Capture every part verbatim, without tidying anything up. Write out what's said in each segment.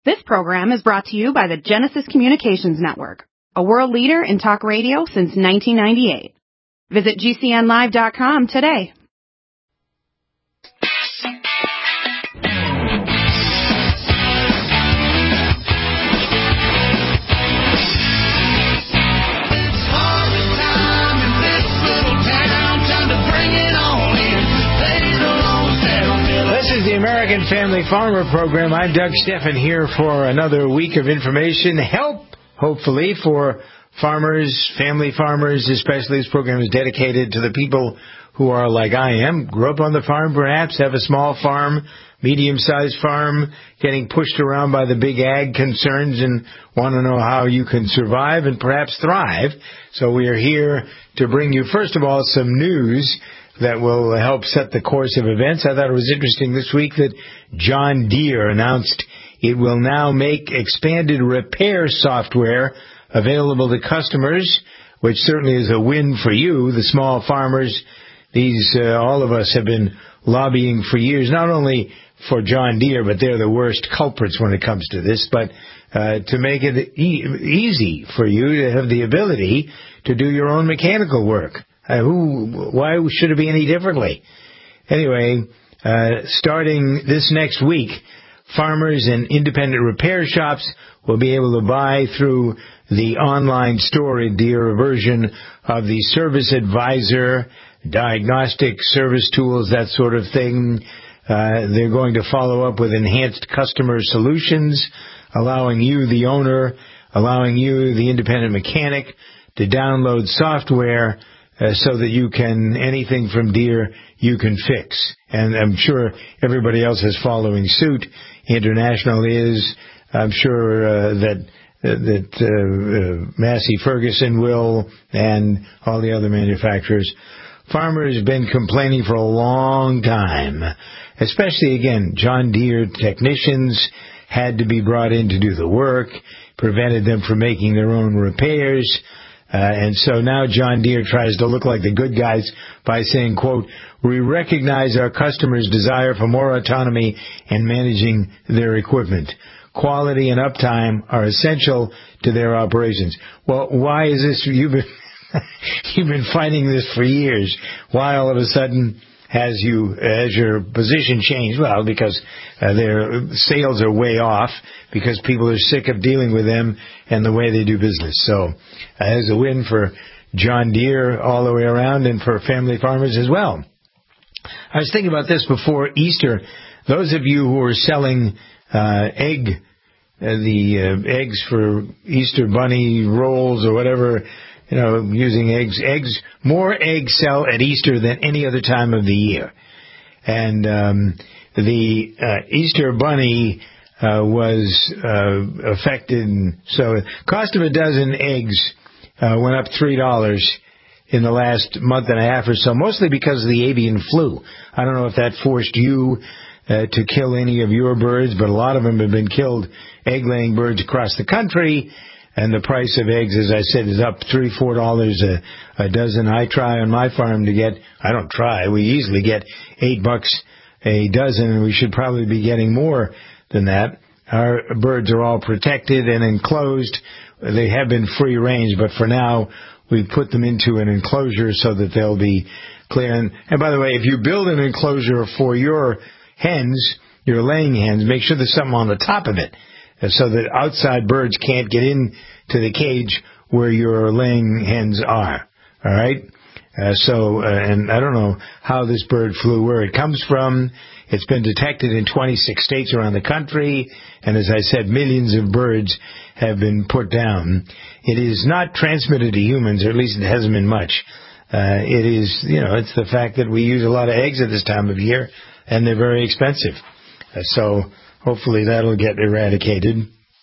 This program is brought to you by the Genesis Communications Network, a world leader in talk radio since nineteen ninety-eight. Visit G C N live dot com today. This is the American Family Farmer Program. I'm Doug Steffen here for another week of information, help, hopefully, for farmers, family farmers, especially. This program is dedicated to the people who are like I am, grew up on the farm perhaps, have a small farm, medium-sized farm, getting pushed around by the big ag concerns and want to know how you can survive and perhaps thrive. So we are here to bring you, first of all, some news that will help set the course of events. I thought it was interesting this week that John Deere announced it will now make expanded repair software available to customers, which certainly is a win for you, the small farmers. These, uh, all of us have been lobbying for years, not only for John Deere, but they're the worst culprits when it comes to this, but uh, to make it e- easy for you to have the ability to do your own mechanical work. Uh, who? Why should it be any differently? Anyway, uh, starting this next week, farmers and independent repair shops will be able to buy through the online store a Deere version of the Service Advisor, diagnostic service tools, that sort of thing. Uh, they're going to follow up with enhanced customer solutions, allowing you, the owner, allowing you, the independent mechanic, to download software Uh, so that you can, anything from Deere, you can fix. And I'm sure everybody else is following suit. International is. I'm sure uh, that uh, that uh, uh, Massey Ferguson will, and all the other manufacturers. Farmers have been complaining for a long time, especially, again, John Deere technicians had to be brought in to do the work, prevented them from making their own repairs. Uh, and so now John Deere tries to look like the good guys by saying, quote, "We recognize our customers' desire for more autonomy in managing their equipment. Quality and uptime are essential to their operations." Well, why is this? You've been, you've been fighting this for years. Why all of a sudden has you, has your position changed? Well, because uh, their sales are way off, because people are sick of dealing with them and the way they do business. So uh, there's a win for John Deere all the way around and for family farmers as well. I was thinking about this before Easter. Those of you who are selling uh, egg, uh, the uh, eggs for Easter bunny rolls or whatever, you know, using eggs, eggs, more eggs sell at Easter than any other time of the year. And um, the uh, Easter bunny uh, was uh, affected. So the cost of a dozen eggs uh, went up three dollars in the last month and a half or so, mostly because of the avian flu. I don't know if that forced you uh, to kill any of your birds, but a lot of them have been killed, egg-laying birds across the country. And the price of eggs, as I said, is up three, four dollars a, a dozen. I try on my farm to get, I don't try, we easily get eight bucks a dozen, and we should probably be getting more than that. Our birds are all protected and enclosed. They have been free range, but for now, we put them into an enclosure so that they'll be clear. And, and by the way, if you build an enclosure for your hens, your laying hens, make sure there's something on the top of it, so that outside birds can't get in to the cage where your laying hens are. All right? Uh, so, uh, and I don't know how this bird flu, where it comes from. It's been detected in twenty-six states around the country, and as I said, millions of birds have been put down. It is not transmitted to humans, or at least it hasn't been much. Uh, it is, you know, it's the fact that we use a lot of eggs at this time of year, and they're very expensive. Uh, so, hopefully that'll get eradicated.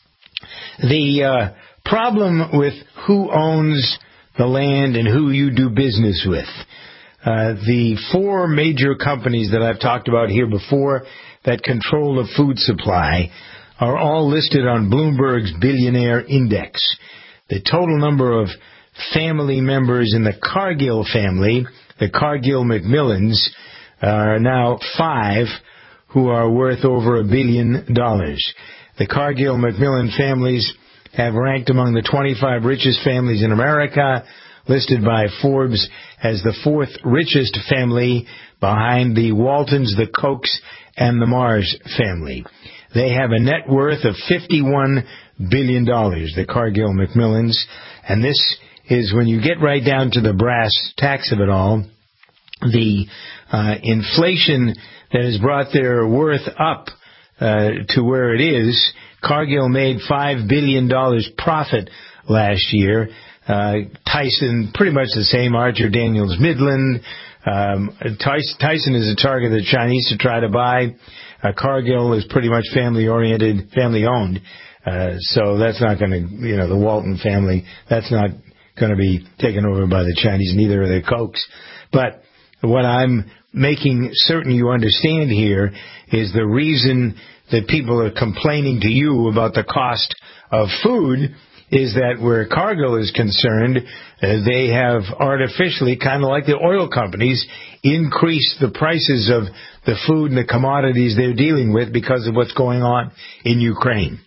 The uh, problem with who owns the land and who you do business with. Uh, the four major companies that I've talked about here before that control the food supply are all listed on Bloomberg's Billionaire Index. The total number of family members in the Cargill family, the Cargill McMillans, are now five, who are worth over a billion dollars. The Cargill-Macmillan families have ranked among the twenty-five richest families in America, listed by Forbes as the fourth richest family behind the Waltons, the Kochs, and the Mars family. They have a net worth of fifty-one billion dollars, the Cargill-Macmillans, and this is, when you get right down to the brass tacks of it all, the uh, inflation that has brought their worth up uh, to where it is. Cargill made five billion dollars profit last year. Uh, Tyson, pretty much the same. Archer Daniels Midland. Um, Tyson, Tyson is a target the Chinese to try to buy. Uh, Cargill is pretty much family-oriented, family-owned. Uh, so that's not going to, you know, the Walton family, that's not going to be taken over by the Chinese, neither are the Kochs. But what I'm making certain you understand here is the reason that people are complaining to you about the cost of food is that where Cargill is concerned, uh, they have artificially, kind of like the oil companies, increased the prices of the food and the commodities they're dealing with because of what's going on in Ukraine.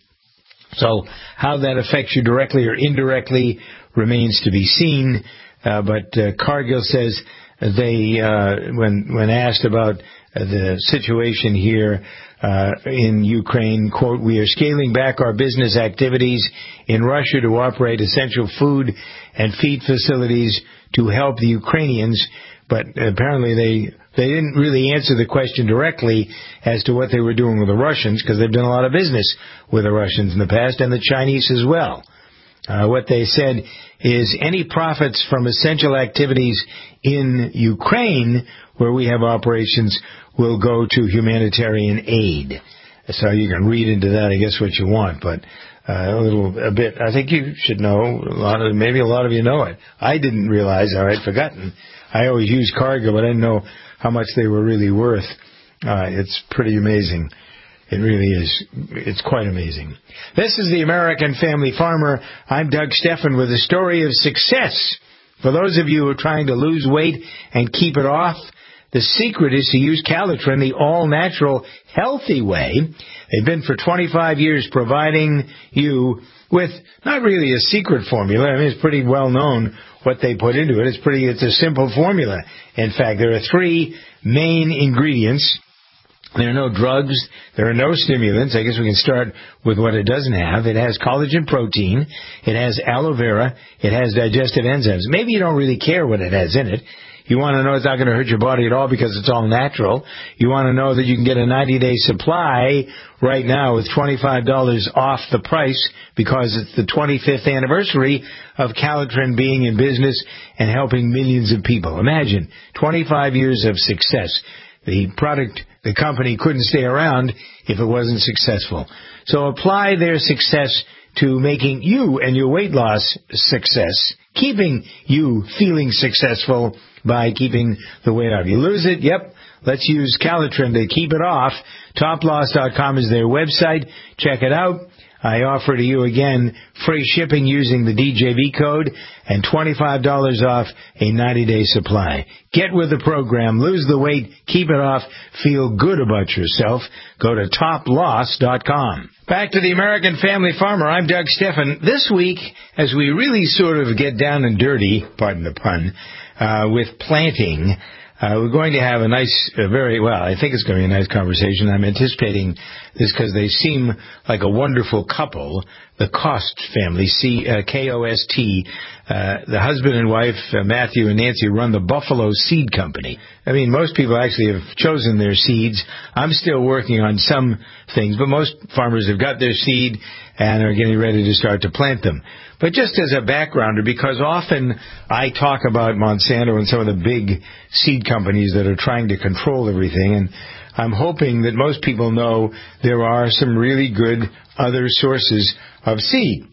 So how that affects you directly or indirectly remains to be seen. Uh, but uh, Cargill says they, uh, when when asked about uh, the situation here uh, in Ukraine, quote, "We are scaling back our business activities in Russia to operate essential food and feed facilities to help the Ukrainians." But apparently they they didn't really answer the question directly as to what they were doing with the Russians, because they've done a lot of business with the Russians in the past, and the Chinese as well. Uh, what they said is any profits from essential activities in Ukraine, where we have operations, will go to humanitarian aid. So you can read into that, I guess, what you want, but uh, a little, a bit. I think you should know. A lot of, maybe a lot of you know it. I didn't realize, or I'd forgotten. I always used Cargill, but I didn't know how much they were really worth. Uh, it's pretty amazing. It really is. It's quite amazing. This is the American Family Farmer. I'm Doug Steffen with a story of success. For those of you who are trying to lose weight and keep it off, the secret is to use Calitrin, the all-natural, healthy way. They've been for twenty-five years providing you with not really a secret formula. I mean, it's pretty well known what they put into it. It's pretty, it's a simple formula. In fact, there are three main ingredients. There are no drugs. There are no stimulants. I guess we can start with what it doesn't have. It has collagen protein. It has aloe vera. It has digestive enzymes. Maybe you don't really care what it has in it. You want to know it's not going to hurt your body at all because it's all natural. You want to know that you can get a ninety-day supply right now with twenty-five dollars off the price because it's the twenty-fifth anniversary of Calitrin being in business and helping millions of people. Imagine, twenty-five years of success. The product, the company couldn't stay around if it wasn't successful. So apply their success to making you and your weight loss success, keeping you feeling successful by keeping the weight off. You lose it, yep, let's use Calitrin to keep it off. Top Loss dot com is their website. Check it out. I offer to you, again, free shipping using the D J V code and twenty-five dollars off a ninety-day supply. Get with the program, lose the weight, keep it off, feel good about yourself. Go to Top Loss dot com. Back to the American Family Farmer. I'm Doug Steffen. This week, as we really sort of get down and dirty, pardon the pun, uh, with planting, Uh, we're going to have a nice, uh, very, well, I think it's going to be a nice conversation. I'm anticipating this because they seem like a wonderful couple, the Kost family, C, uh, K O S T. Uh, the husband and wife, uh, Matthew and Nancy, run the Buffalo Seed Company. I mean, most people actually have chosen their seeds. I'm still working on some things, but most farmers have got their seed and are getting ready to start to plant them. But just as a backgrounder, because often I talk about Monsanto and some of the big seed companies that are trying to control everything, and I'm hoping that most people know there are some really good other sources of seed.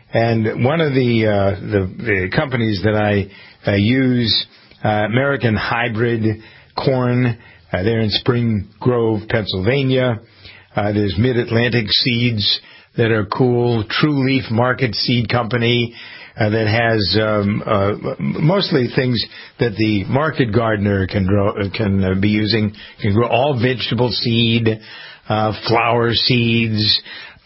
And one of the uh, the, the companies that I uh, use, uh, American Hybrid Corn, uh, they're in Spring Grove, Pennsylvania. Uh, there's Mid-Atlantic Seeds that are cool. True Leaf Market Seed Company uh, that has um, uh, mostly things that the market gardener can grow, can uh, be using. Can grow all vegetable seed, uh, flower seeds,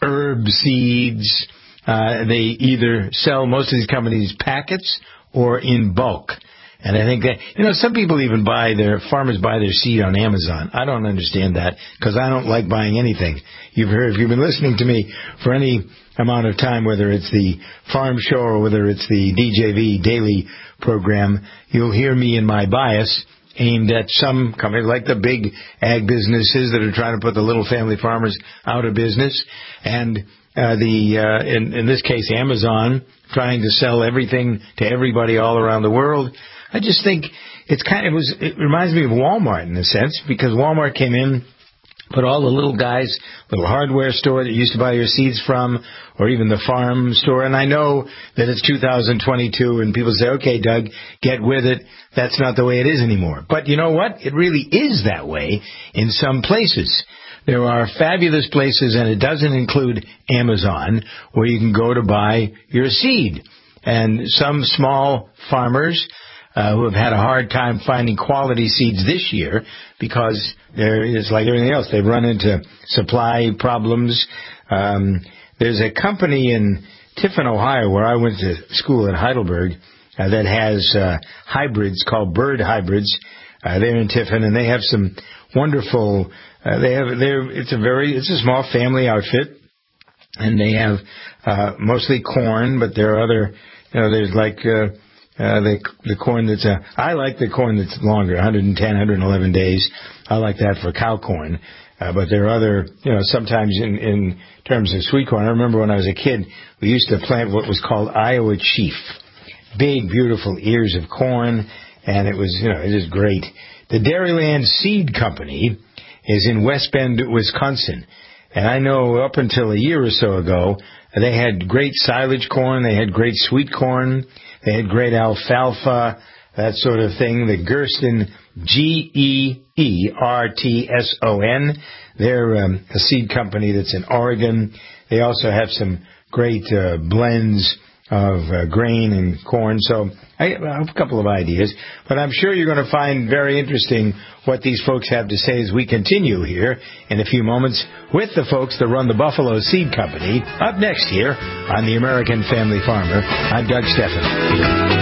herb seeds. Uh, they either sell, most of these companies, packets or in bulk. And I think that, you know, some people even buy their, farmers buy their seed on Amazon. I don't understand that because I don't like buying anything. You've heard, if you've been listening to me for any amount of time, whether it's the Farm Show or whether it's the D J V daily program, you'll hear me in my bias aimed at some companies like the big ag businesses that are trying to put the little family farmers out of business. And uh, the, uh, in, in this case, Amazon trying to sell everything to everybody all around the world. I just think it's kind of, it was, it reminds me of Walmart in a sense, because Walmart came in, put all the little guys, little hardware store that you used to buy your seeds from, or even the farm store. And I know that it's two thousand twenty-two and people say, okay, Doug, get with it. That's not the way it is anymore. But you know what? It really is that way in some places. There are fabulous places, and it doesn't include Amazon, where you can go to buy your seed. And some small farmers Uh, who have had a hard time finding quality seeds this year because there is, like everything else, they've run into supply problems. Um, there's a company in Tiffin, Ohio, where I went to school at Heidelberg, uh, that has uh, hybrids called bird hybrids. Uh, they're in Tiffin, and they have some wonderful. Uh, they have. They're. It's a very. It's a small family outfit, and they have uh, mostly corn, but there are other. You know, there's like. Uh, Uh, the, the corn that's, uh, I like the corn that's longer, one hundred ten, one hundred eleven days. I like that for cow corn. Uh, but there are other, you know, sometimes in, in terms of sweet corn. I remember when I was a kid, we used to plant what was called Iowa Chief. Big, beautiful ears of corn. And it was, you know, it is great. The Dairyland Seed Company is in West Bend, Wisconsin. And I know up until a year or so ago, they had great silage corn. They had great sweet corn. They had great alfalfa, that sort of thing. The Gersten, G E E R T S O N. They're um, a seed company that's in Oregon. They also have some great uh, blends of uh, grain and corn. So I have a couple of ideas. But I'm sure you're going to find very interesting what these folks have to say as we continue here in a few moments with the folks that run the Buffalo Seed Company. Up next here on The American Family Farmer, I'm Doug Stephan.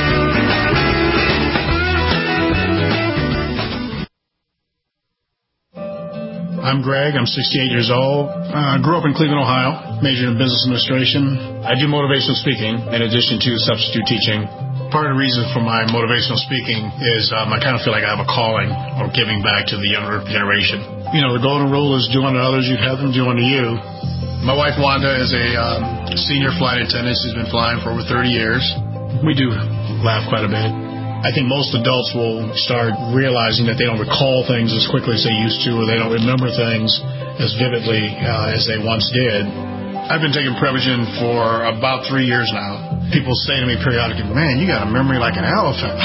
I'm Greg. I'm sixty-eight years old. I uh, grew up in Cleveland, Ohio, majored in business administration. I do motivational speaking in addition to substitute teaching. Part of the reason for my motivational speaking is um, I kind of feel like I have a calling of giving back to the younger generation. You know, the golden rule is do unto others, you'd have them do unto you. My wife, Wanda, is a um, senior flight attendant. She's been flying for over thirty years. We do laugh quite a bit. I think most adults will start realizing that they don't recall things as quickly as they used to, or they don't remember things as vividly uh, as they once did. I've been taking Prevagen for about three years now. People say to me periodically, man, you got a memory like an elephant.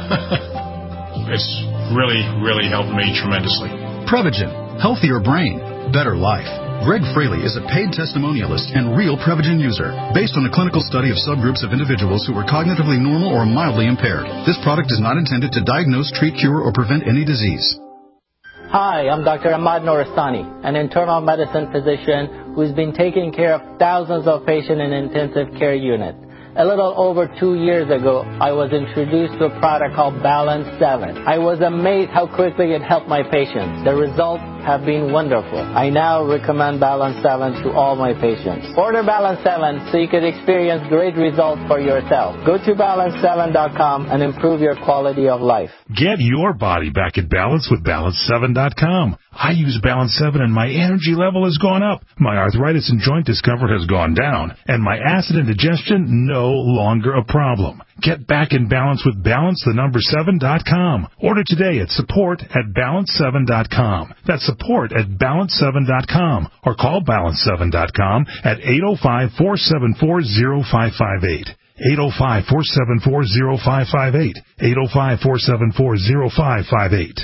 It's really, really helped me tremendously. Prevagen, healthier brain, better life. Greg Fraley is a paid testimonialist and real Prevagen user, based on a clinical study of subgroups of individuals who were cognitively normal or mildly impaired. This product is not intended to diagnose, treat, cure, or prevent any disease. Hi, I'm Doctor Ahmad Norastani, an internal medicine physician who's been taking care of thousands of patients in intensive care units. A little over two years ago, I was introduced to a product called Balance seven. I was amazed how quickly it helped my patients. The results have been wonderful. I now recommend Balance seven to all my patients. Order Balance seven so you could experience great results for yourself. Go to balance seven dot com and improve your quality of life. Get your body back in balance with balance seven dot com. I use Balance seven and my energy level has gone up. My arthritis and joint discomfort has gone down. And my acid indigestion, no longer a problem. Get back in balance with balance the number seven dot com. Order today at support at balance seven dot com. That's support at balance seven dot com. Or call balance seven dot com at eight oh five, four seven four, oh five five eight. eight oh five, four seven four, oh five five eight. eight oh five, four seven four, oh five five eight.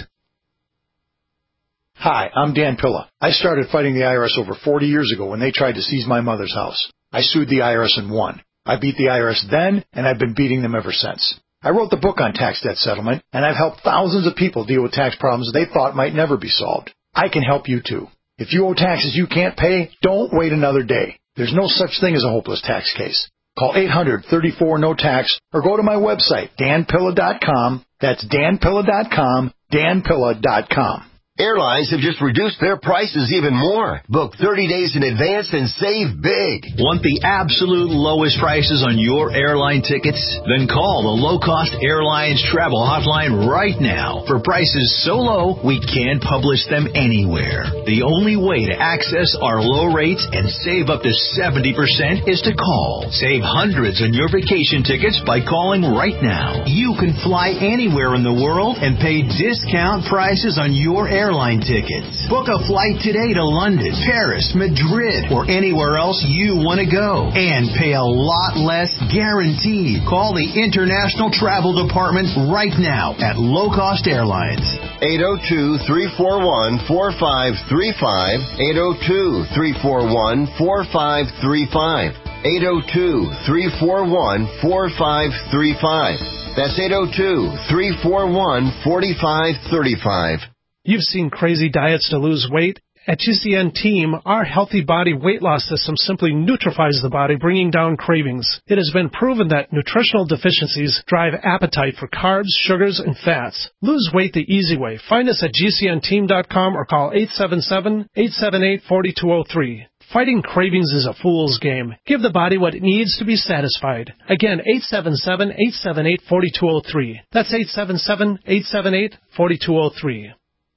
Hi, I'm Dan Pilla. I started fighting the I R S over forty years ago when they tried to seize my mother's house. I sued the I R S and won. I beat the I R S then, and I've been beating them ever since. I wrote the book on tax debt settlement, and I've helped thousands of people deal with tax problems they thought might never be solved. I can help you too. If you owe taxes you can't pay, don't wait another day. There's no such thing as a hopeless tax case. Call eight hundred, thirty-four, no tax or go to my website, dan pilla dot com. That's dan pilla dot com, dan pilla dot com. Airlines have just reduced their prices even more. Book thirty days in advance and save big. Want the absolute lowest prices on your airline tickets? Then call the Low Cost Airlines Travel Hotline right now. For prices so low, we can't publish them anywhere. The only way to access our low rates and save up to seventy percent is to call. Save hundreds on your vacation tickets by calling right now. You can fly anywhere in the world and pay discount prices on your airline airline tickets. Book a flight today to London, Paris, Madrid, or anywhere else you want to go. And pay a lot less guaranteed. Call the International Travel Department right now at Low Cost Airlines. eight oh two, three four one, four five three five. eight oh two, three four one, four five three five. eight oh two, three four one, four five three five. That's eight oh two, three four one, four five three five. You've seen crazy diets to lose weight. At G C N Team, our Healthy Body Weight Loss System simply neutralizes the body, bringing down cravings. It has been proven that nutritional deficiencies drive appetite for carbs, sugars, and fats. Lose weight the easy way. Find us at G C N team dot com or call eight seven seven, eight seven eight, four two zero three. Fighting cravings is a fool's game. Give the body what it needs to be satisfied. Again, eight seven seven, eight seven eight, four two zero three. That's eight seven seven, eight seven eight, four two zero three.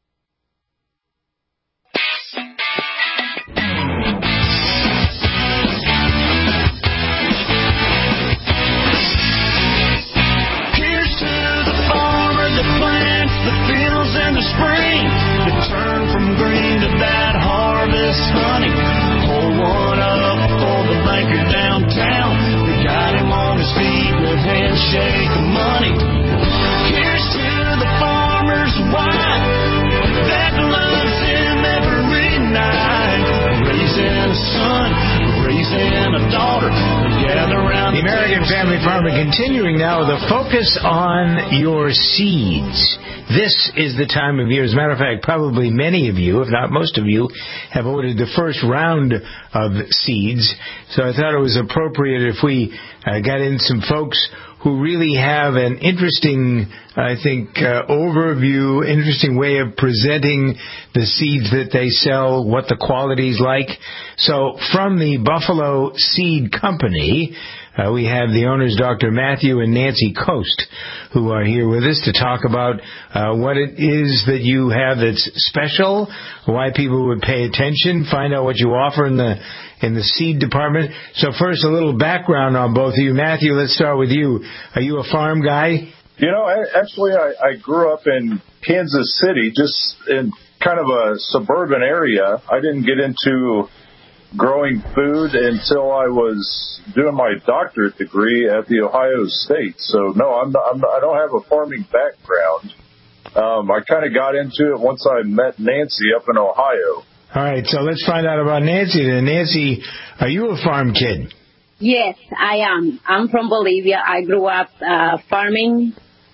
Spring to turn from green to that harvest honey. Hold one up for the banker downtown. We got him on his feet with handshake of money. Here's to the farmer's wife that loves him every night. Raising a son, raising a daughter. Gather around the American Family Farmer continuing now with a focus on your seeds. This is the time of year. As a matter of fact, probably many of you, if not most of you, have ordered the first round of seeds. So I thought it was appropriate if we uh, got in some folks who really have an interesting, I think, uh, overview, interesting way of presenting the seeds that they sell, what the quality's like. So from the Buffalo Seed Company, Uh, we have the owners, Doctor Matthew and Nancy Coast, who are here with us to talk about uh, what it is that you have that's special, why people would pay attention, find out what you offer in the in the seed department. So first, a little background on both of you. Matthew, let's start with you. Are you a farm guy? You know, actually, I, I grew up in Kansas City, just in kind of a suburban area. I didn't get into growing food until I was doing my doctorate degree at the Ohio State. So no, I'm not, I'm not, I don't have a farming background. Um, I kind of got into it once I met Nancy up in Ohio. All right, so let's find out about Nancy then. Nancy, are you a farm kid? Yes, I am. I'm from Bolivia. I grew up uh, farming.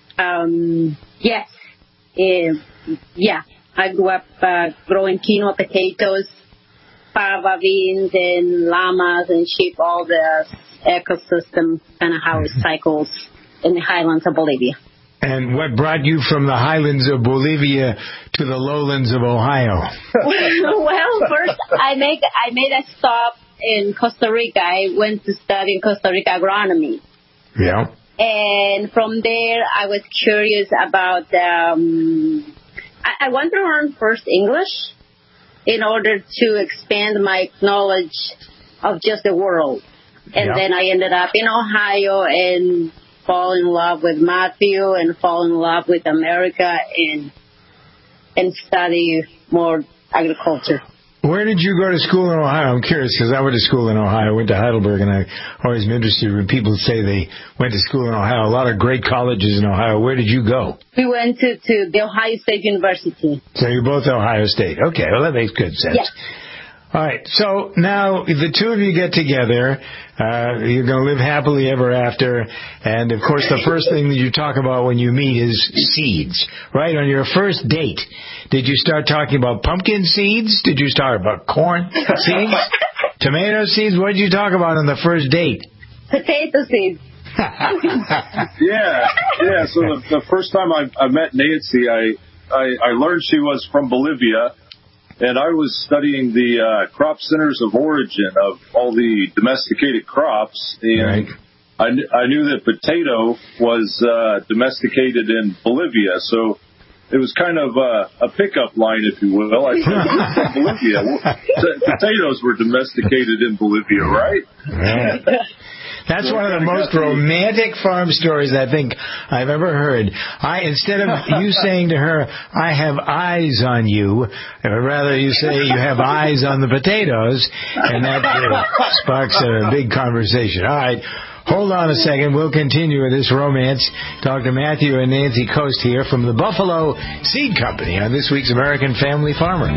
Um, yes, uh, yeah. I grew up uh, growing quinoa potatoes, fava beans, and llamas and sheep, all the ecosystem kind of how it cycles in the highlands of Bolivia. And what brought you from the highlands of Bolivia to the lowlands of Ohio? Well, first I made I made a stop in Costa Rica. I went to study in Costa Rica agronomy. Yeah. And from there, I was curious about. Um, I, I wanted to learn first English in order to expand my knowledge of just the world. And yep. Then I ended up in Ohio and fall in love with Matthew and fall in love with America and and study more agriculture. Where did you go to school in Ohio? I'm curious because I went to school in Ohio. I went to Heidelberg, and I've always been interested when people say they went to school in Ohio. A lot of great colleges in Ohio. Where did you go? We went to, to the Ohio State University. So you're both Ohio State. Okay, well, that makes good sense. Yeah. All right, so now the two of you get together. Uh, you're going to live happily ever after. And, of course, the first thing that you talk about when you meet is seeds, right? On your first date, did you start talking about pumpkin seeds? Did you start about corn seeds? Tomato seeds? What did you talk about on the first date? Potato seeds. yeah, yeah. So the, the first time I, I met Nancy, I, I I learned she was from Bolivia, and I was studying the uh, crop centers of origin of all the domesticated crops, and right. I, I knew that potato was uh, domesticated in Bolivia, so it was kind of uh, a pickup line, if you will. I said, we're from Bolivia. Potatoes were domesticated in Bolivia, right? Right. That's one of the most romantic farm stories I think I've ever heard. I instead of you saying to her, I have eyes on you, or rather you say you have eyes on the potatoes, and that uh, sparks a big conversation. All right. Hold on a second. We'll continue with this romance. Talk to Matthew and Nancy Coast here from the Buffalo Seed Company on this week's American Family Farmer.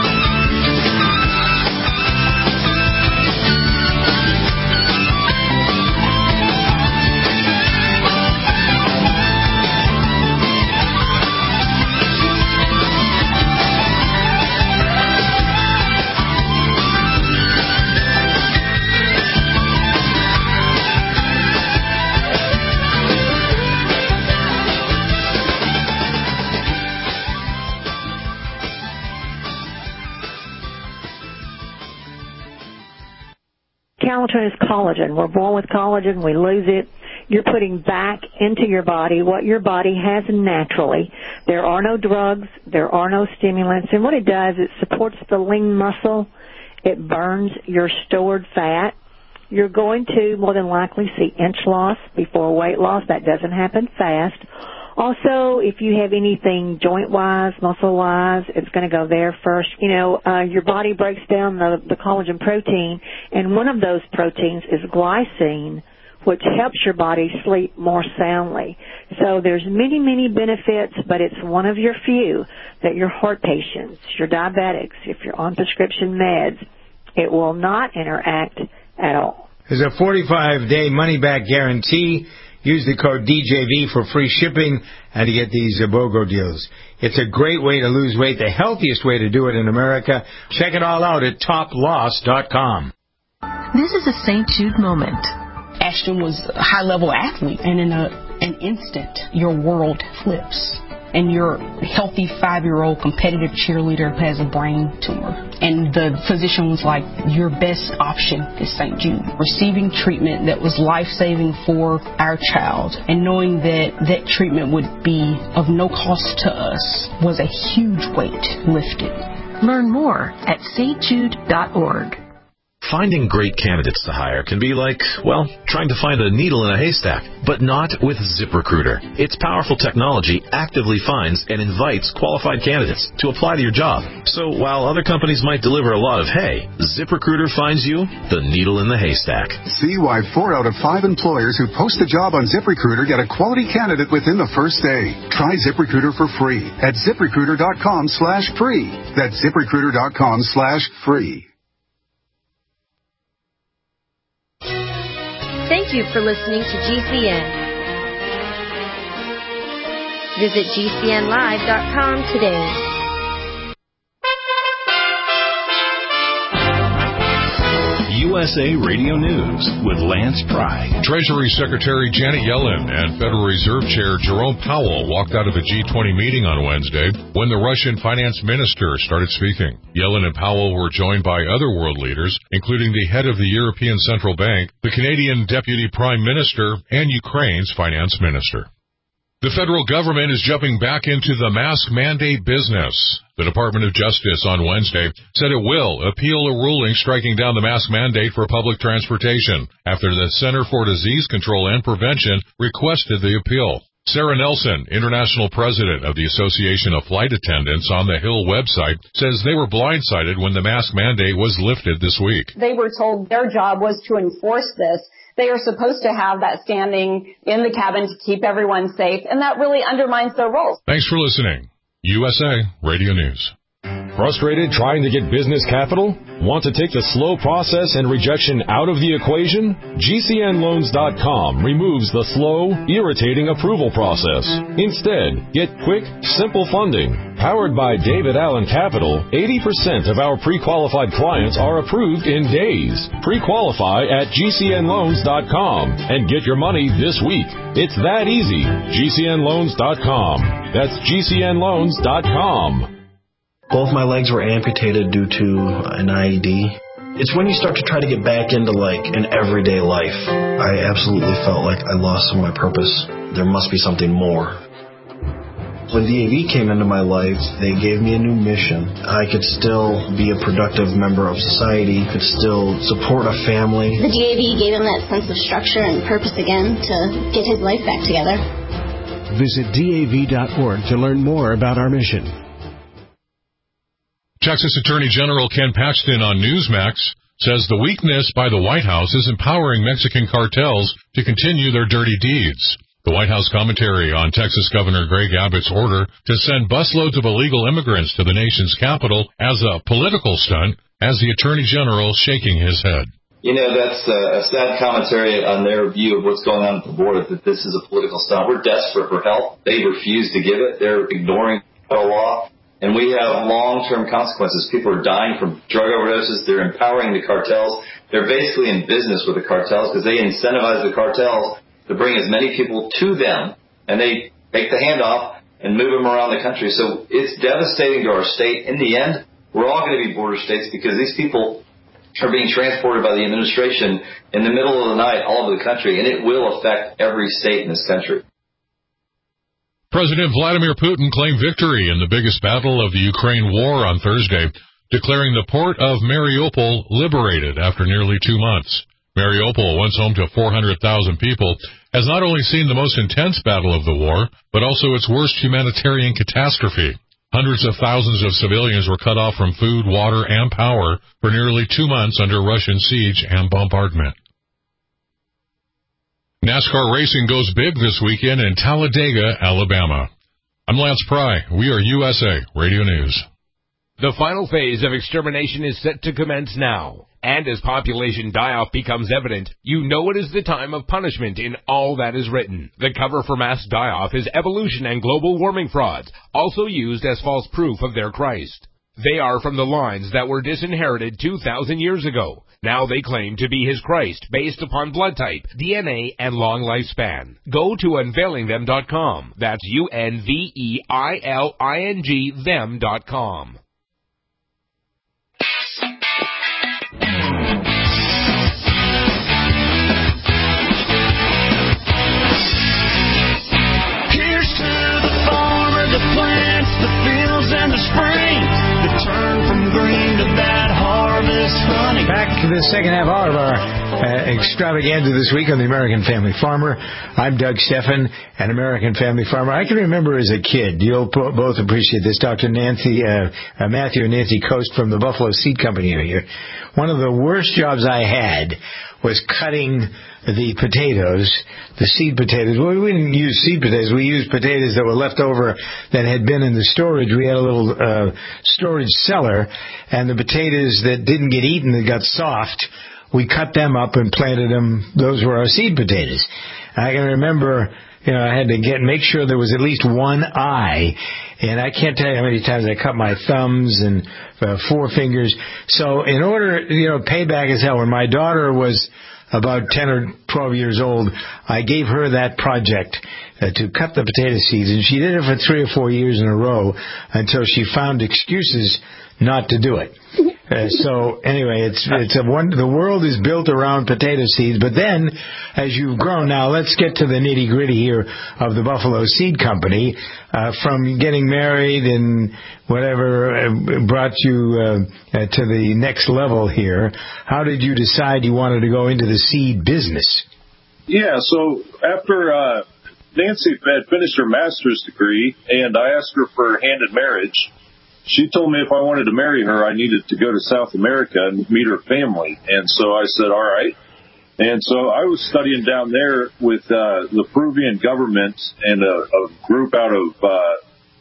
Collagen is collagen. We're born with collagen. We lose it. You're putting back into your body what your body has naturally. There are no drugs. There are no stimulants. And what it does, it supports the lean muscle. It burns your stored fat. You're going to more than likely see inch loss before weight loss. That doesn't happen fast. Also, if you have anything joint-wise, muscle-wise, it's going to go there first. You know, uh, your body breaks down the, the collagen protein, and one of those proteins is glycine, which helps your body sleep more soundly. So there's many, many benefits, but it's one of your few that your heart patients, your diabetics, if you're on prescription meds, it will not interact at all. There's a forty-five day money-back guarantee. Use the code D J V for free shipping and to get these BOGO deals. It's a great way to lose weight, the healthiest way to do it in America. Check it all out at top loss dot com. This is a Saint Jude moment. Ashton was a high-level athlete, and in a, an instant, your world flips. And your healthy five-year-old competitive cheerleader has a brain tumor. And the physician was like, your best option is Saint Jude. Receiving treatment that was life-saving for our child and knowing that that treatment would be of no cost to us was a huge weight lifted. Learn more at S T jude dot org. Finding great candidates to hire can be like, well, trying to find a needle in a haystack, but not with ZipRecruiter. Its powerful technology actively finds and invites qualified candidates to apply to your job. So while other companies might deliver a lot of hay, ZipRecruiter finds you the needle in the haystack. See why four out of five employers who post a job on ZipRecruiter get a quality candidate within the first day. Try ZipRecruiter for free at ZipRecruiter.com slash free. That's ZipRecruiter.com slash free. Thank you for listening to G C N. Visit G C N live dot com today. U S A Radio News with Lance Pry. Treasury Secretary Janet Yellen and Federal Reserve Chair Jerome Powell walked out of a G twenty meeting on Wednesday when the Russian finance minister started speaking. Yellen and Powell were joined by other world leaders, including the head of the European Central Bank, the Canadian Deputy Prime Minister, and Ukraine's finance minister. The federal government is jumping back into the mask mandate business. The Department of Justice on Wednesday said it will appeal a ruling striking down the mask mandate for public transportation after the Center for Disease Control and Prevention requested the appeal. Sarah Nelson, International President of the Association of Flight Attendants on the Hill website, says they were blindsided when the mask mandate was lifted this week. They were told their job was to enforce this. They are supposed to have that standing in the cabin to keep everyone safe, and that really undermines their roles. Thanks for listening. U S A Radio News. Frustrated trying to get business capital? Want to take the slow process and rejection out of the equation? G C N loans dot com removes the slow, irritating approval process. Instead, get quick, simple funding. Powered by David Allen Capital, eighty percent of our pre-qualified clients are approved in days. Pre-qualify at G C N loans dot com and get your money this week. It's that easy. G C N loans dot com. That's G C N loans dot com. Both my legs were amputated due to an I E D. It's when you start to try to get back into, like, an everyday life. I absolutely felt like I lost some of my purpose. There must be something more. When D A V came into my life, they gave me a new mission. I could still be a productive member of society, could still support a family. The D A V gave him that sense of structure and purpose again to get his life back together. Visit D A V dot org to learn more about our mission. Texas Attorney General Ken Paxton on Newsmax says the weakness by the White House is empowering Mexican cartels to continue their dirty deeds. The White House commentary on Texas Governor Greg Abbott's order to send busloads of illegal immigrants to the nation's capital as a political stunt, as the Attorney General shaking his head. You know, that's a sad commentary on their view of what's going on at the border, that this is a political stunt. We're desperate for help. They refuse to give it. They're ignoring the law. And we have long-term consequences. People are dying from drug overdoses. They're empowering the cartels. They're basically in business with the cartels because they incentivize the cartels to bring as many people to them, and they take the handoff and move them around the country. So it's devastating to our state. In the end, we're all going to be border states because these people are being transported by the administration in the middle of the night all over the country, and it will affect every state in this country. President Vladimir Putin claimed victory in the biggest battle of the Ukraine war on Thursday, declaring the port of Mariupol liberated after nearly two months. Mariupol, once home to four hundred thousand people, has not only seen the most intense battle of the war, but also its worst humanitarian catastrophe. Hundreds of thousands of civilians were cut off from food, water, and power for nearly two months under Russian siege and bombardment. NASCAR racing goes big this weekend in Talladega, Alabama. I'm Lance Pry. We are U S A Radio News. The final phase of extermination is set to commence now. And as population die-off becomes evident, you know it is the time of punishment in all that is written. The cover for mass die-off is evolution and global warming frauds, also used as false proof of their Christ. They are from the lines that were disinherited two thousand years ago. Now they claim to be his Christ based upon blood type, D N A, and long lifespan. Go to unveiling them dot com. That's U N V E I L I N G them dot com. Here's to the farmer, the plants, the fields, and the springs that turn from green to that harvest honey. Back to the second half hour of our uh, extravaganza this week on the American Family Farmer. I'm Doug Steffen, an American Family Farmer. I can remember as a kid, you'll po- both appreciate this, Doctor Nancy, uh, uh, Matthew and Nancy Coast from the Buffalo Seed Company here. One of the worst jobs I had was cutting the potatoes, the seed potatoes. Well, we didn't use seed potatoes. We used potatoes that were left over that had been in the storage. We had a little uh, storage cellar, and the potatoes that didn't get eaten, that got soft, we cut them up and planted them. Those were our seed potatoes. I can remember, you know, I had to get make sure there was at least one eye, and I can't tell you how many times I cut my thumbs and uh, forefingers. So in order, you know, payback as hell. When my daughter was about ten or twelve years old, I gave her that project uh, to cut the potato seeds, and she did it for three or four years in a row until she found excuses not to do it. Uh, so anyway, it's it's a one. The world is built around potato seeds. But then, as you've grown, now let's get to the nitty gritty here of the Buffalo Seed Company. Uh, from getting married and whatever uh, brought you uh, uh, to the next level here. How did you decide you wanted to go into the seed business? Yeah. So after uh, Nancy had finished her master's degree, and I asked her for hand in marriage. She told me if I wanted to marry her, I needed to go to South America and meet her family. And so I said, all right. And so I was studying down there with uh, the Peruvian government and a, a group out of uh,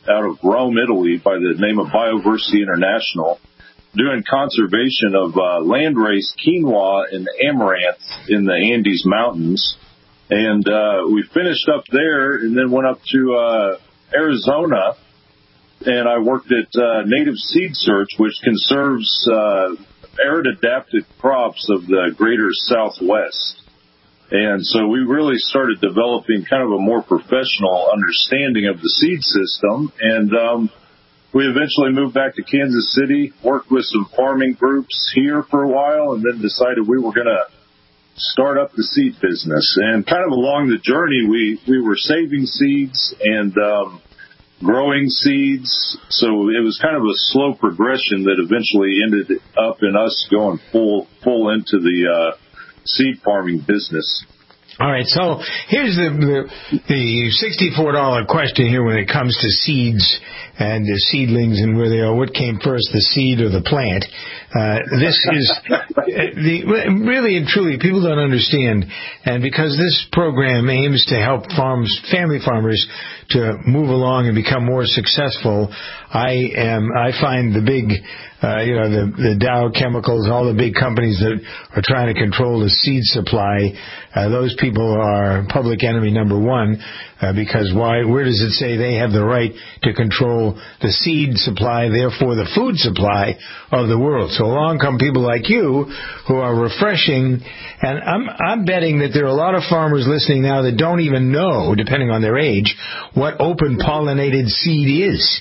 out of Rome, Italy, by the name of Bioversity International, doing conservation of uh, landrace quinoa and amaranth in the Andes Mountains. And uh, we finished up there and then went up to uh, Arizona, and I worked at uh, Native Seed Search, which conserves uh, arid-adapted crops of the greater Southwest. And so we really started developing kind of a more professional understanding of the seed system. And um, we eventually moved back to Kansas City, worked with some farming groups here for a while, and then decided we were going to start up the seed business. And kind of along the journey, we, we were saving seeds and um, growing seeds. So it was kind of a slow progression that eventually ended up in us going full full into the uh, seed farming business. All right, so here's the the, the sixty-four dollar question here when it comes to seeds and the seedlings and where they are. What came first, the seed or the plant? Uh, this is the, really and truly, people don't understand. And because this program aims to help farms, family farmers to move along and become more successful, I am, I find the big, uh, you know, the, the Dow Chemicals, all the big companies that are trying to control the seed supply, uh, those people are public enemy number one, uh, because why, where does it say they have the right to control the seed supply, therefore the food supply of the world? So along come people like you who are refreshing, and I'm, I'm betting that there are a lot of farmers listening now that don't even know, depending on their age, what open pollinated seed is.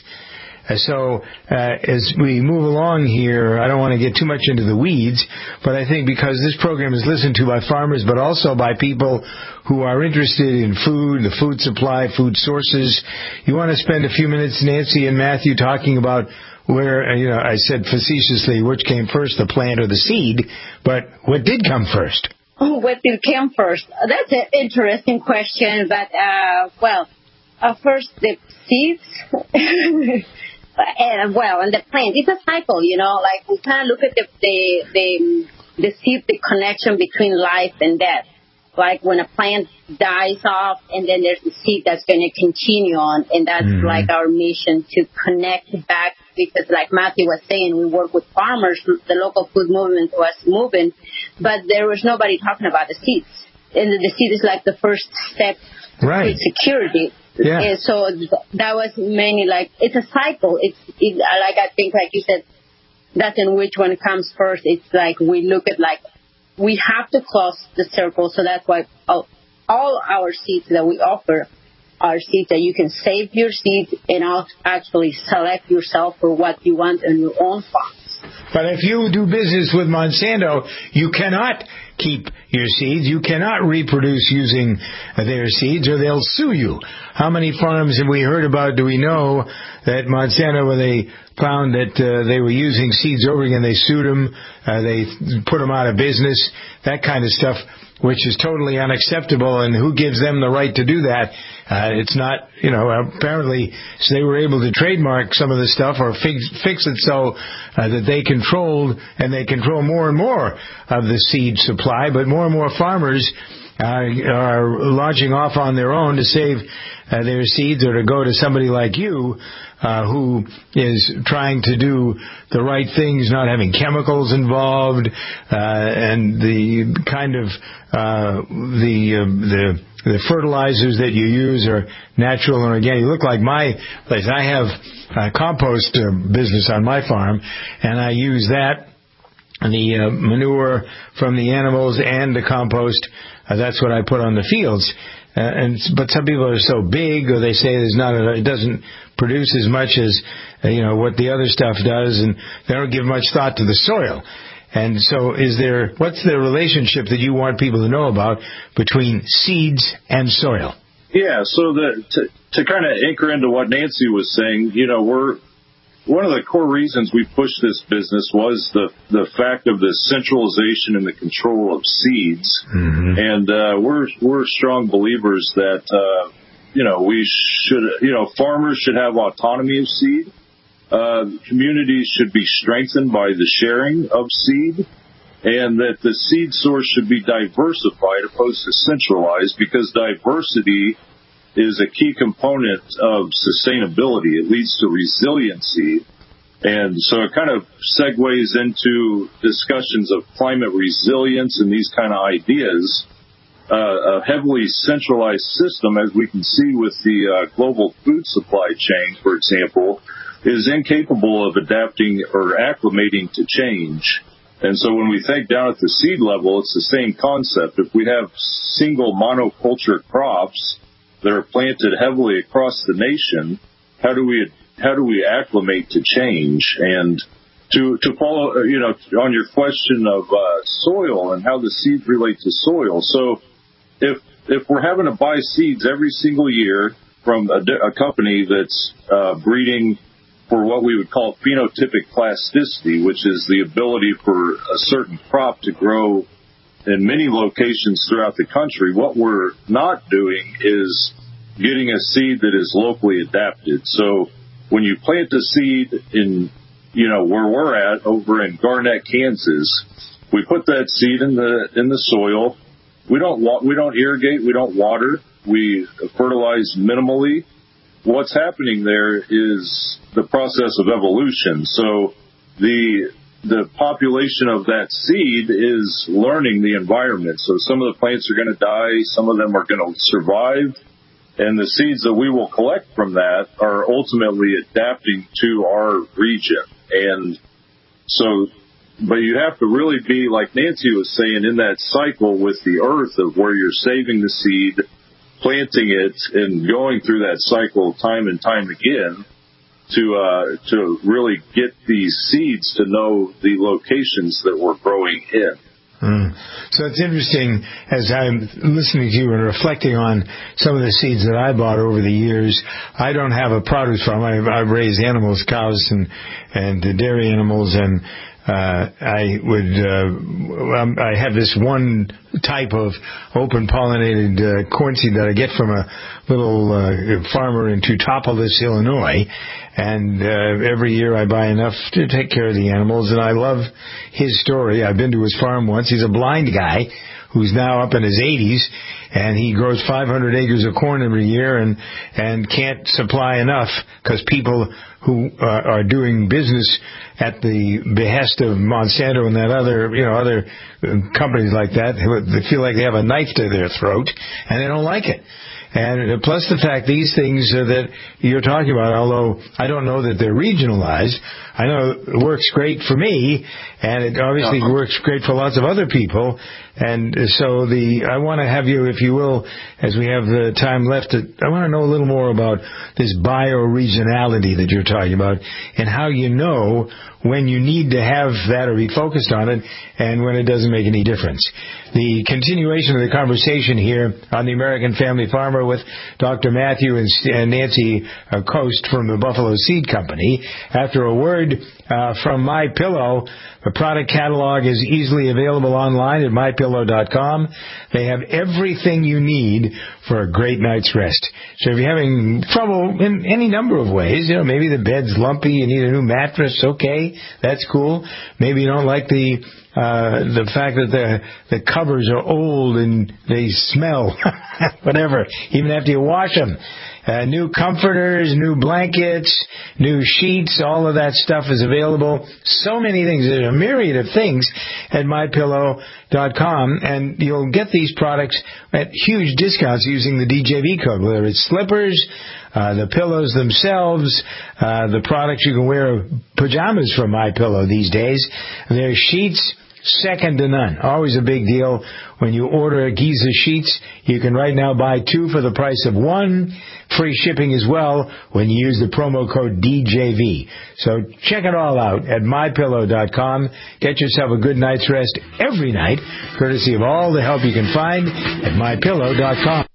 So uh, as we move along here, I don't want to get too much into the weeds, but I think because this program is listened to by farmers, but also by people who are interested in food, the food supply, food sources, you want to spend a few minutes, Nancy and Matthew, talking about where, you know, I said facetiously, which came first, the plant or the seed, but what did come first? Oh, what did come first? That's an interesting question, but, uh, well, uh, first the seeds. And, well, and the plant, it's a cycle, you know, like we kind of look at the, the, the, the seed, the connection between life and death. Like when a plant dies off and then there's a seed that's going to continue on, and that's mm-hmm. like our mission to connect back, because like Matthew was saying, we work with farmers, the local food movement was moving, but there was nobody talking about the seeds. And the seed is like the first step right. to security. Yeah. And so that was mainly like, it's a cycle. It's it, like, I think, like you said, that's in which one comes first. It's like we look at like, we have to close the circle. So that's why all, all our seeds that we offer are seeds that you can save your seeds and actually select yourself for what you want on your own farms. But if you do business with Monsanto, you cannot keep your seeds. You cannot reproduce using their seeds, or they'll sue you. How many farms have we heard about, do we know, that Monsanto, when they found that uh, they were using seeds over again, they sued them, uh, they put them out of business, that kind of stuff, which is totally unacceptable, and who gives them the right to do that? Uh, it's not, you know, apparently so they were able to trademark some of the stuff or fix, fix it so uh, that they controlled, and they control more and more of the seed supply, but more and more farmers uh, are launching off on their own to save uh, their seeds, or to go to somebody like you uh, who is trying to do the right things, not having chemicals involved, uh, and the kind of uh, the uh, the the fertilizers that you use are natural and organic. You look like my place. I have a compost uh, business on my farm, and I use that, the uh, manure from the animals and the compost. Uh, that's what I put on the fields. Uh, and but some people are so big, or they say there's not a, it doesn't produce as much as uh, you know what the other stuff does, and they don't give much thought to the soil. And so, is there what's the relationship that you want people to know about between seeds and soil? Yeah, so the, to to kind of anchor into what Nancy was saying, you know, we're one of the core reasons we pushed this business was the the fact of the centralization and the control of seeds, mm-hmm. and uh, we're we're strong believers that uh, you know we should you know farmers should have autonomy of seed. Uh, communities should be strengthened by the sharing of seed, and that the seed source should be diversified opposed to centralized, because diversity is a key component of sustainability. It leads to resiliency. And so it kind of segues into discussions of climate resilience and these kind of ideas. Uh, a heavily centralized system, as we can see with the uh, global food supply chain, for example, is incapable of adapting or acclimating to change. And so when we think down at the seed level, it's the same concept. If we have single monoculture crops that are planted heavily across the nation, how do we how do we acclimate to change? And to to follow, you know, on your question of uh, soil and how the seeds relate to soil. So if if we're having to buy seeds every single year from a, a company that's uh, breeding for what we would call phenotypic plasticity, which is the ability for a certain crop to grow in many locations throughout the country, what we're not doing is getting a seed that is locally adapted. So when you plant a seed in, you know, where we're at over in Garnett, Kansas, we put that seed in the in the soil. We don't wa- we don't irrigate, we don't water, we fertilize minimally. What's happening there is the process of evolution. So the the population of that seed is learning the environment. So some of the plants are going to die, some of them are going to survive, and the seeds that we will collect from that are ultimately adapting to our region. And so, but you have to really be, like Nancy was saying, in that cycle with the earth of where you're saving the seed, planting it, and going through that cycle time and time again to uh, to really get these seeds to know the locations that we're growing in. Mm. So it's interesting as I'm listening to you and reflecting on some of the seeds that I bought over the years. I don't have a produce farm. I, I've raised animals, cows and and dairy animals, and Uh, I would, uh, I have this one type of open pollinated uh, corn seed that I get from a little uh, farmer in Teutopolis, Illinois. And uh, every year I buy enough to take care of the animals. And I love his story. I've been to his farm once. He's a blind guy who's now up in his eighties, and he grows five hundred acres of corn every year and, and can't supply enough because people who uh, are doing business at the behest of Monsanto and that other, you know, other companies like that, they feel like they have a knife to their throat, and they don't like it. And plus the fact these things uh, that you're talking about, although I don't know that they're regionalized, I know it works great for me, and it obviously uh-huh. works great for lots of other people. And so the I want to have you, if you will, as we have the time left, to, I want to know a little more about this bioregionality that you're talking about and how you know when you need to have that or be focused on it and when it doesn't make any difference. The continuation of the conversation here on the American Family Farmer with Doctor Matthew and Nancy Coast from the Buffalo Seed Company. After a word uh, from MyPillow, the product catalog is easily available online at my pillow dot com. They have everything you need for a great night's rest. So if you're having trouble in any number of ways, you know, maybe the bed's lumpy, you need a new mattress, okay, that's cool. Maybe you don't like the uh the fact that the the covers are old and they smell, whatever, even after you wash them. Uh, new comforters, new blankets, new sheets, all of that stuff is available. So many things. There's a myriad of things at my pillow dot com, and you'll get these products at huge discounts using the D J V code, whether it's slippers, uh, the pillows themselves, uh, the products you can wear, pajamas from MyPillow these days. Their sheets, second to none. Always a big deal. When you order Giza sheets, you can right now buy two for the price of one. Free shipping as well when you use the promo code D J V. So check it all out at my pillow dot com. Get yourself a good night's rest every night, courtesy of all the help you can find at my pillow dot com.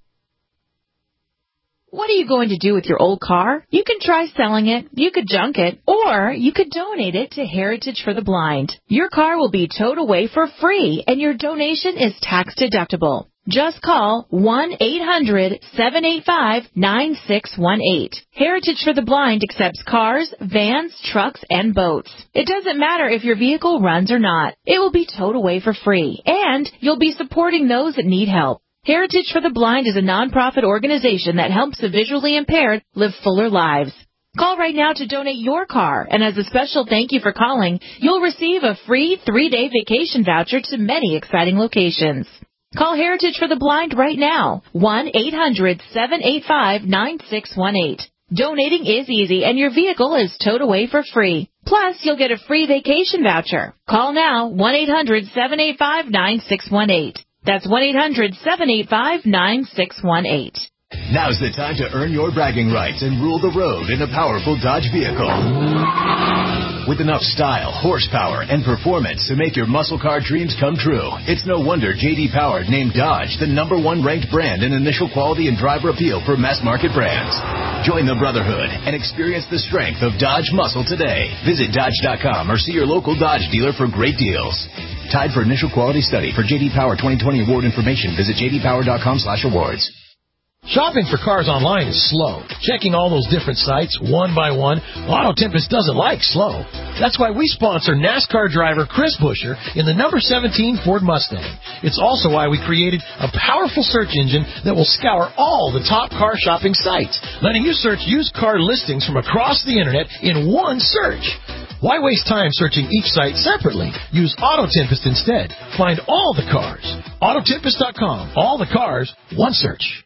What are you going to do with your old car? You can try selling it, you could junk it, or you could donate it to Heritage for the Blind. Your car will be towed away for free, and your donation is tax deductible. Just call one eight hundred seven eight five nine six one eight. Heritage for the Blind accepts cars, vans, trucks, and boats. It doesn't matter if your vehicle runs or not. It will be towed away for free, and you'll be supporting those that need help. Heritage for the Blind is a nonprofit organization that helps the visually impaired live fuller lives. Call right now to donate your car, and as a special thank you for calling, you'll receive a free three-day vacation voucher to many exciting locations. Call Heritage for the Blind right now, one eight hundred seven eight five nine six one eight. Donating is easy, and your vehicle is towed away for free. Plus, you'll get a free vacation voucher. Call now, one eight hundred seven eight five nine six one eight. That's one eight hundred seven eight five nine six one eight. Now's the time to earn your bragging rights and rule the road in a powerful Dodge vehicle. With enough style, horsepower, and performance to make your muscle car dreams come true, it's no wonder J D Power named Dodge the number one ranked brand in initial quality and driver appeal for mass market brands. Join the brotherhood and experience the strength of Dodge muscle today. Visit Dodge dot com or see your local Dodge dealer for great deals. Tied for initial quality study. For J D Power twenty twenty award information, visit j d power dot com slash awards. Shopping for cars online is slow. Checking all those different sites one by one, Auto Tempest doesn't like slow. That's why we sponsor NASCAR driver Chris Buescher in the number seventeen Ford Mustang. It's also why we created a powerful search engine that will scour all the top car shopping sites, letting you search used car listings from across the internet in one search. Why waste time searching each site separately? Use Auto Tempest instead. Find all the cars. Auto Tempest dot com. All the cars, one search.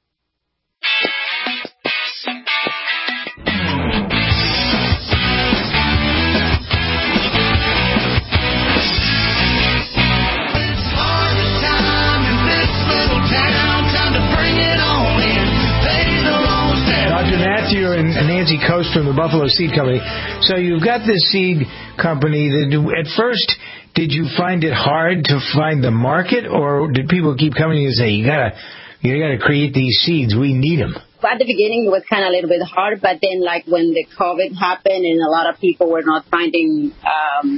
Doctor Matthew and Nancy Coast from the Buffalo Seed Company. So you've got this seed company that at first, did you find it hard to find the market, or did people keep coming to you and say, you gotta, you gotta create these seeds, we need them? At the beginning, it was kind of a little bit hard, but then like when the COVID happened and a lot of people were not finding um,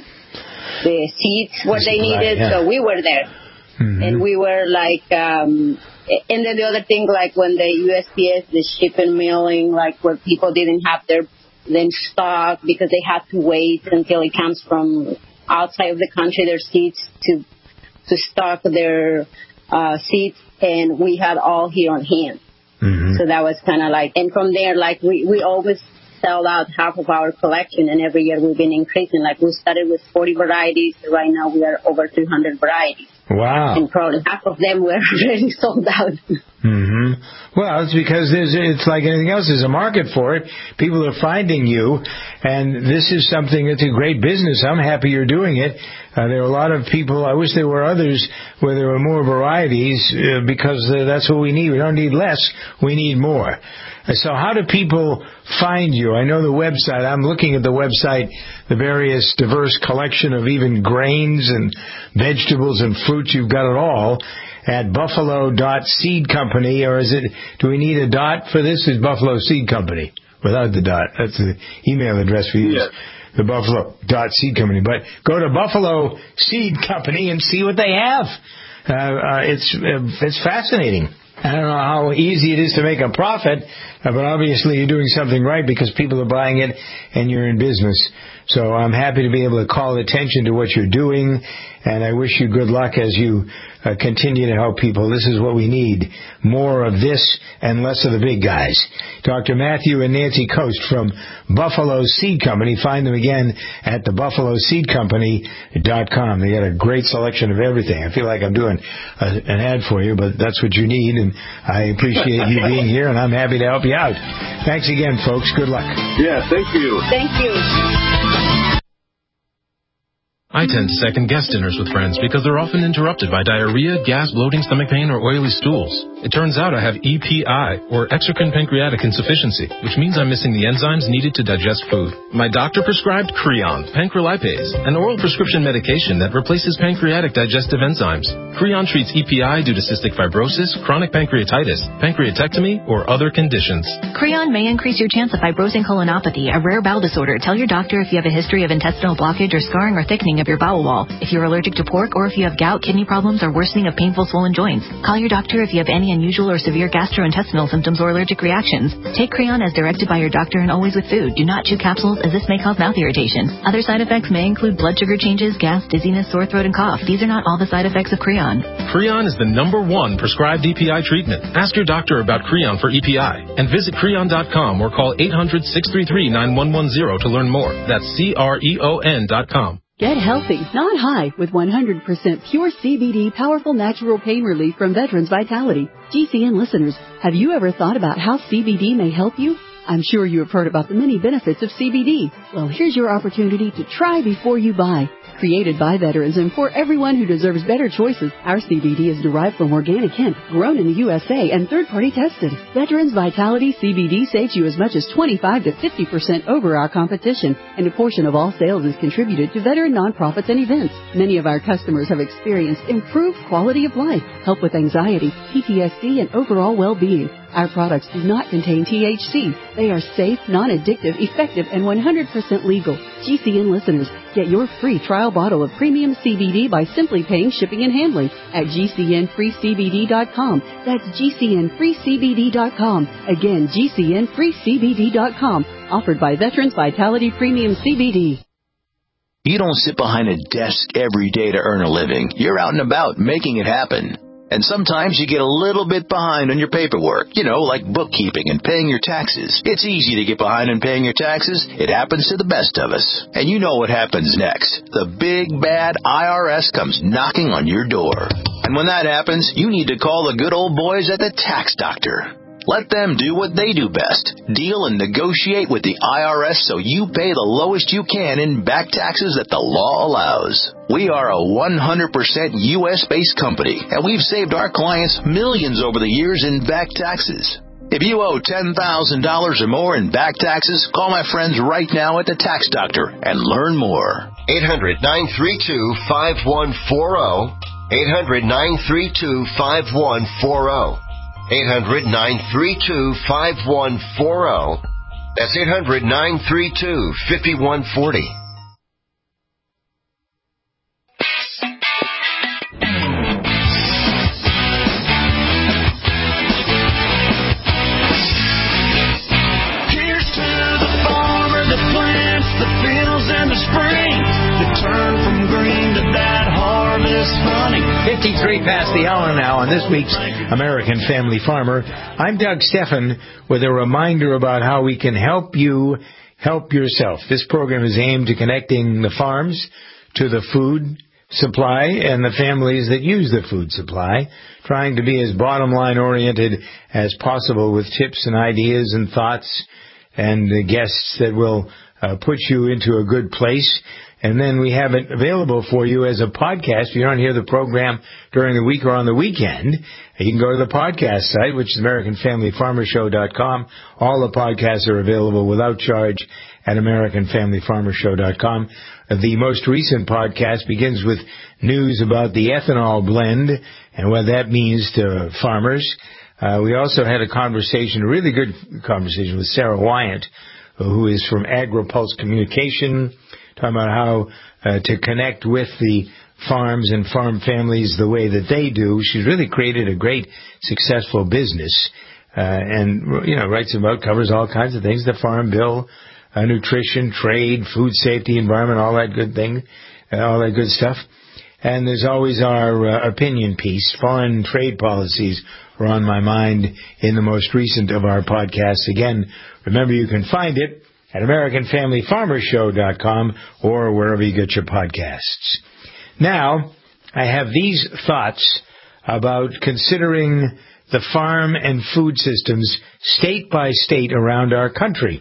the seeds what they needed, right, yeah. So we were there. Mm-hmm. And we were like, um, and then the other thing, like when the U S P S, the shipping mailing, like where people didn't have their them stock because they had to wait until it comes from outside of the country, their seeds to to stock their uh, seeds, and we had all here on hand. Mm-hmm. So that was kind of like, and from there, like we, we always sell out half of our collection, and every year we've been increasing. Like we started with forty varieties, right now we are over two hundred varieties. Wow. And probably half of them were already sold out. Mm-hmm. Well, it's because there's, it's like anything else. There's a market for it. People are finding you, and this is something that's a great business. I'm happy you're doing it. Uh, there are a lot of people, I wish there were others where there were more varieties uh, because uh, that's what we need. We don't need less. We need more. So how do people find you? I know the website. I'm looking at the website, the various diverse collection of even grains and vegetables and fruits. You've got it all at buffalo dot seed company, or is it, do we need a dot for this? Is Buffalo Seed Company without the dot? That's the email address for you. Yes. The Buffalo dot Seed Company. But go to Buffalo Seed Company and see what they have. Uh, uh, it's uh, it's fascinating. I don't know how easy it is to make a profit, uh, but obviously you're doing something right because people are buying it and you're in business. So I'm happy to be able to call attention to what you're doing, and I wish you good luck as you uh, continue to help people. This is what we need, more of this and less of the big guys. Doctor Matthew and Nancy Coast from Buffalo Seed Company. Find them again at the buffalo seed company dot com. They got a great selection of everything. I feel like I'm doing a, an ad for you, but that's what you need, and I appreciate you being here, and I'm happy to help you out. Thanks again, folks. Good luck. Yeah, thank you. Thank you. I tend to second-guess dinners with friends because they're often interrupted by diarrhea, gas, bloating, stomach pain, or oily stools. It turns out I have E P I, or exocrine pancreatic insufficiency, which means I'm missing the enzymes needed to digest food. My doctor prescribed Creon, pancrelipase, an oral prescription medication that replaces pancreatic digestive enzymes. Creon treats E P I due to cystic fibrosis, chronic pancreatitis, pancreatectomy, or other conditions. Creon may increase your chance of fibrosing colonopathy, a rare bowel disorder. Tell your doctor if you have a history of intestinal blockage or scarring or thickening of your bowel wall, if you're allergic to pork, or if you have gout, kidney problems, or worsening of painful swollen joints. Call your doctor if you have any unusual or severe gastrointestinal symptoms or allergic reactions. Take Creon as directed by your doctor and always with food. Do not chew capsules, as this may cause mouth irritation. Other side effects may include blood sugar changes, gas, dizziness, sore throat, and cough. These are not all the side effects of Creon. Creon is the number one prescribed E P I treatment. Ask your doctor about Creon for E P I and visit Creon dot com or call eight hundred, six three three, nine one one zero to learn more. That's C R E O N dot com. Get healthy, not high, with one hundred percent pure C B D powerful natural pain relief from Veterans Vitality. G C N listeners, have you ever thought about how C B D may help you? I'm sure you have heard about the many benefits of C B D. Well, here's your opportunity to try before you buy. Created by veterans and for everyone who deserves better choices, our C B D is derived from organic hemp, grown in the U S A and third-party tested. Veterans Vitality C B D saves you as much as twenty-five to fifty percent over our competition, and a portion of all sales is contributed to veteran nonprofits and events. Many of our customers have experienced improved quality of life, help with anxiety, P T S D, and overall well-being. Our products do not contain T H C. They are safe, non-addictive, effective, and one hundred percent legal. G C N listeners, get your free trial bottle of premium C B D by simply paying shipping and handling at G C N free C B D dot com. That's G C N free C B D dot com. Again, G C N free C B D dot com. Offered by Veterans Vitality Premium C B D. You don't sit behind a desk every day to earn a living. You're out and about making it happen. And sometimes you get a little bit behind on your paperwork, you know, like bookkeeping and paying your taxes. It's easy to get behind on paying your taxes. It happens to the best of us. And you know what happens next. The big, bad I R S comes knocking on your door. And when that happens, you need to call the good old boys at the Tax Doctor. Let them do what they do best. Deal and negotiate with the I R S so you pay the lowest you can in back taxes that the law allows. We are a one hundred percent U S-based company, and we've saved our clients millions over the years in back taxes. If you owe ten thousand dollars or more in back taxes, call my friends right now at the Tax Doctor and learn more. eight hundred, nine three two, five one four zero. eight hundred, nine three two, five one four zero. eight hundred, nine three two, five one four zero. That's eight hundred, nine three two, five one four zero. Here's to the farmer that plants the fields in the spring, that turn from green to that harvest honey. fifty-three past the hour now on this week's American Family Farmer. I'm Doug Steffen with a reminder about how we can help you help yourself. This program is aimed at connecting the farms to the food supply and the families that use the food supply, trying to be as bottom line oriented as possible with tips and ideas and thoughts and uh, guests that will uh, put you into a good place. And then we have it available for you as a podcast. If you don't hear the program during the week or on the weekend, you can go to the podcast site, which is American Family Farmer Show dot com. All the podcasts are available without charge at American Family Farmer Show dot com. The most recent podcast begins with news about the ethanol blend and what that means to farmers. Uh, we also had a conversation, a really good conversation with Sarah Wyant, who is from AgriPulse Communication, talking about how uh, to connect with the farms and farm families the way that they do. She's really created a great, successful business, uh, and, you know, writes about, covers all kinds of things, the farm bill, uh, nutrition, trade, food safety, environment, all that good thing, uh, all that good stuff. And there's always our uh, opinion piece. Foreign trade policies are on my mind in the most recent of our podcasts. Again, remember you can find it at American Family Farmer Show dot com or wherever you get your podcasts. Now, I have these thoughts about considering the farm and food systems state by state around our country.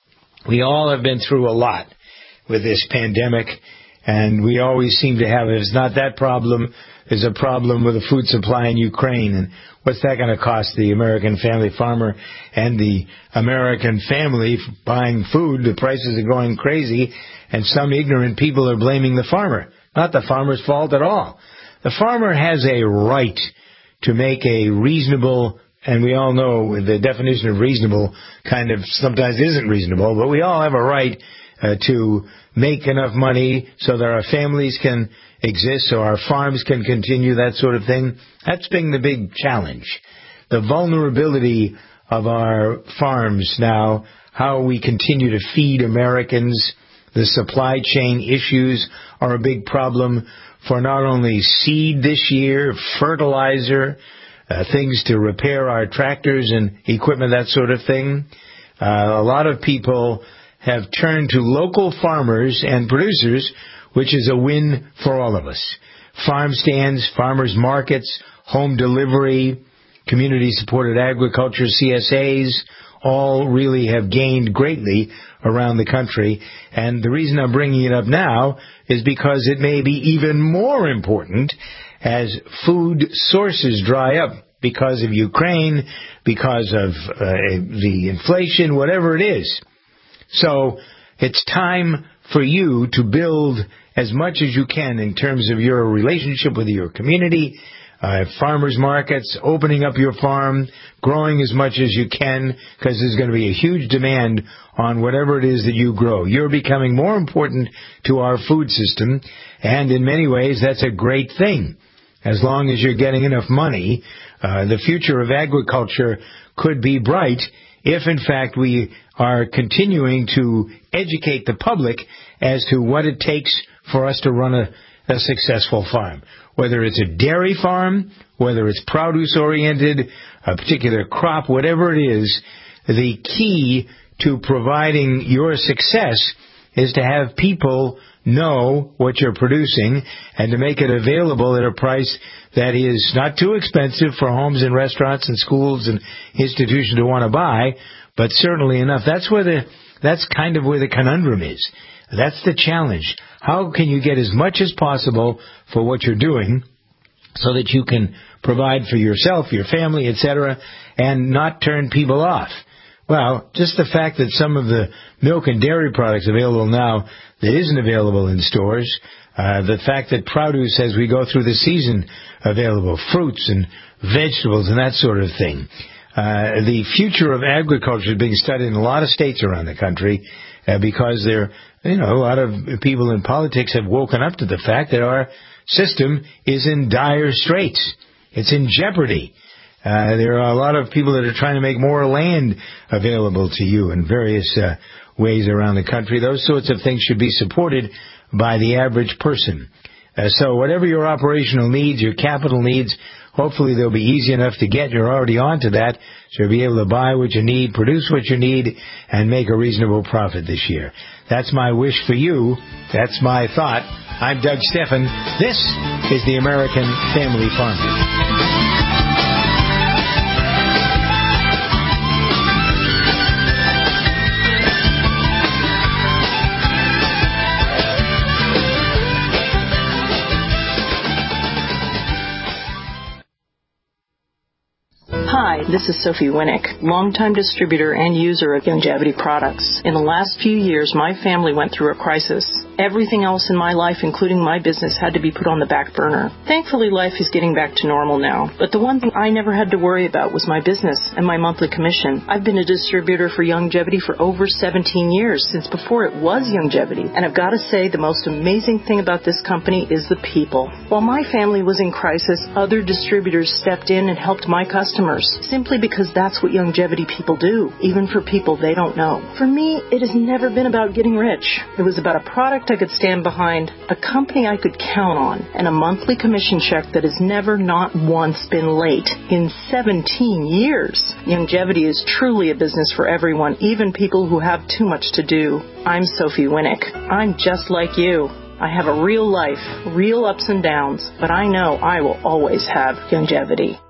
We all have been through a lot with this pandemic, and we always seem to have, if it's not that problem, there's a problem with the food supply in Ukraine. And what's that going to cost the American family farmer and the American family buying food? The prices are going crazy, and some ignorant people are blaming the farmer. Not the farmer's fault at all. The farmer has a right to make a reasonable, and we all know the definition of reasonable kind of sometimes isn't reasonable, but we all have a right uh, to make enough money so that our families can exist, so our farms can continue, that sort of thing. That's been the big challenge. The vulnerability of our farms now, how we continue to feed Americans. The supply chain issues are a big problem for not only seed this year, fertilizer, uh, things to repair our tractors and equipment, that sort of thing. Uh, a lot of people have turned to local farmers and producers, which is a win for all of us. Farm stands, farmers markets, home delivery, community-supported agriculture, C S As, all really have gained greatly around the country. And the reason I'm bringing it up now is because it may be even more important as food sources dry up because of Ukraine, because of uh, the inflation, whatever it is. So it's time for you to build as much as you can in terms of your relationship with your community, Uh, farmers markets, opening up your farm, growing as much as you can, because there's going to be a huge demand on whatever it is that you grow. You're becoming more important to our food system, and in many ways, that's a great thing. As long as you're getting enough money, uh, the future of agriculture could be bright if, in fact, we are continuing to educate the public as to what it takes for us to run a, a successful farm. Whether it's a dairy farm, whether it's produce-oriented, a particular crop, whatever it is, the key to providing your success is to have people know what you're producing and to make it available at a price that is not too expensive for homes and restaurants and schools and institutions to want to buy, but certainly enough. That's where the, that's kind of where the conundrum is. That's the challenge. How can you get as much as possible for what you're doing so that you can provide for yourself, your family, et cetera, and not turn people off? Well, just the fact that some of the milk and dairy products available now that isn't available in stores, uh, the fact that produce as we go through the season available, fruits and vegetables and that sort of thing. Uh, the future of agriculture is being studied in a lot of states around the country uh, because there, you know, a lot of people in politics have woken up to the fact that our system is in dire straits. It's in jeopardy. Uh, there are a lot of people that are trying to make more land available to you in various uh, ways around the country. Those sorts of things should be supported by the average person. Uh, so whatever your operational needs, your capital needs, hopefully they'll be easy enough to get. You're already on to that, so you'll be able to buy what you need, produce what you need, and make a reasonable profit this year. That's my wish for you. That's my thought. I'm Doug Stephan. This is the American Family Farmer. Hi, this is Sophie Winnick, longtime distributor and user of Youngevity products. In the last few years, my family went through a crisis. Everything else in my life, including my business, had to be put on the back burner. Thankfully, life is getting back to normal now. But the one thing I never had to worry about was my business and my monthly commission. I've been a distributor for Youngevity for over seventeen years, since before it was Youngevity. And I've got to say, the most amazing thing about this company is the people. While my family was in crisis, other distributors stepped in and helped my customers, simply because that's what Youngevity people do, even for people they don't know. For me, it has never been about getting rich. It was about a product I could stand behind, a company I could count on, and a monthly commission check that has never not once been late in seventeen years. Youngevity is truly a business for everyone, even people who have too much to do. I'm Sophie Winnick. I'm just like you. I have a real life, real ups and downs, but I know I will always have Youngevity.